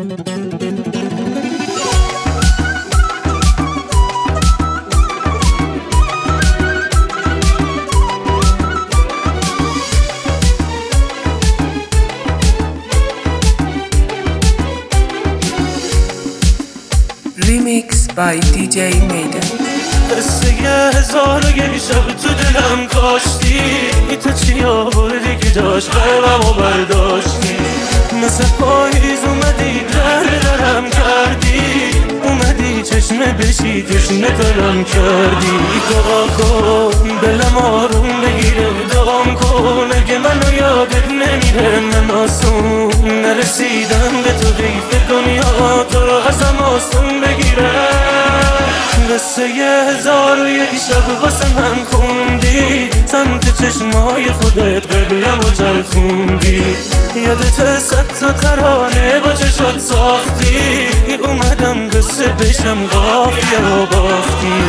Remix by DJ Maiden. قصه 1001 شب تو دلم کاشتی، تو چی آوردی که جاش قلبمو برداشتی؟ مثل پاییز اومدی درم کردی، اومدی چشمه بشی تشنه ترم کردی. دعا کن دلم آروم بگیره، دعام کن اگه منو یادت نمیره. من آسون نرسیدم به تو، حیف دنیا تو رو ازم آسون بگیره. قصه 1001 شب واسه من خوندی، سمت چشمای خودت قبلم و چرخوندی. یادت 100 تا ترانه با چشات ساختی، اومدم قصه بشم قافیه و باختی.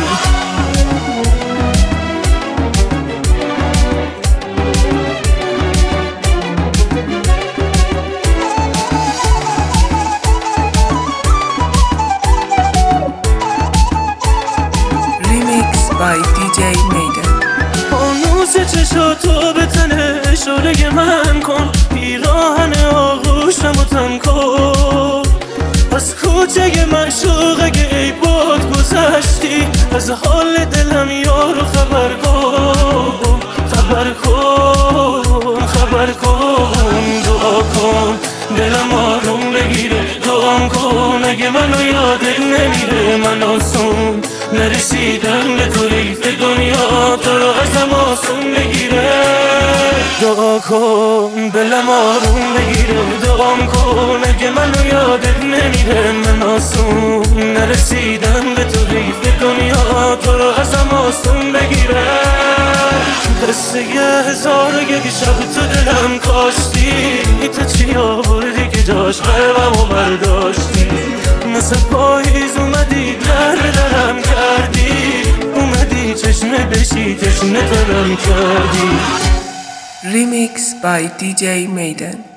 by DJ Maiden. فانوس چشاتو به تن اشاره من کن، پیراهن آغوشم و تن کن. از کوچه معشوق اگه ای باد گذشتی، از حال دلم یارو خبر کن. خبر کن خبر کن، دعا کن دلم آروم بگیره. دعام کن اگه منو یادت نمیره. من آسون نرسیدم به تو، حیف دنیا تو رو ازم آسون بگیره. دعا کن دلم آروم بگیره. دعام کن اگه منو یادت نمیره. من آسون نرسیدم به تو، حیف دنیا تو رو ازم آسون بگیره. قصه 1001 شب تو دلم کاشتی، تو چی آوردی که جاش قلبمو برداشتی؟ مثل پاییز اومدی درم کردی، اومدی چشمه بشی تشنه ترم کردی. Remix by DJ Maiden.